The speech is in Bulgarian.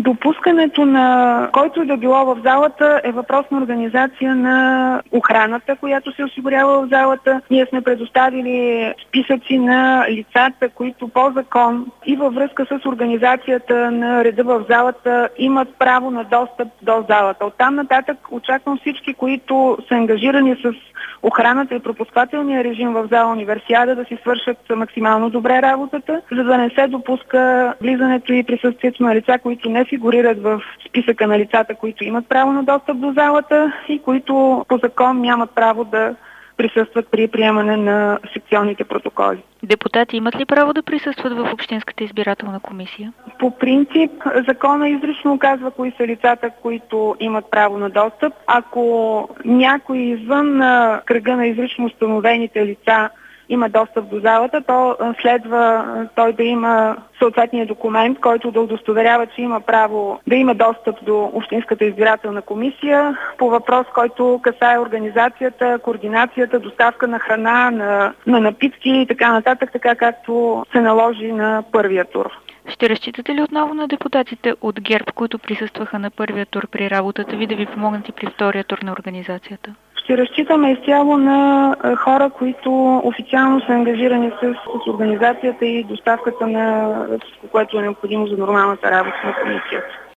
Допускането на който и да било в залата е въпрос на организация на охраната, която се осигурява в залата. Ние сме предоставили списъци на лицата, които по закон и във връзка с организацията на реда в залата имат право на достъп до залата. Оттам нататък очаквам всички, които са ангажирани с охраната и пропускателния режим в зала Универсиада да си свършат максимално добре работата, за да не се допуска влизането и присъствието на лица, които не фигурират в списъка на лицата, които имат право на достъп до залата и които по закон нямат право да присъстват при приемане на секционните протоколи. Депутати имат ли право да присъстват в Общинската избирателна комисия? По принцип, закона изрично указва кои са лицата, които имат право на достъп. Ако някой извън кръга на изрично установените лица има достъп до залата, то следва той да има съответния документ, който да удостоверява, че има право да има достъп до Общинската избирателна комисия по въпрос, който касае организацията, координацията, доставка на храна, на напитки и така нататък, така както се наложи на първия тур. Ще разчитате ли отново на депутатите от ГЕРБ, които присъстваха на първия тур при работата ви, да ви помогнат и при втория тур на организацията? Ще разчитаме изцяло на хора, които официално са ангажирани с организацията и доставката на всичко, което е необходимо за нормалната работа на комисията.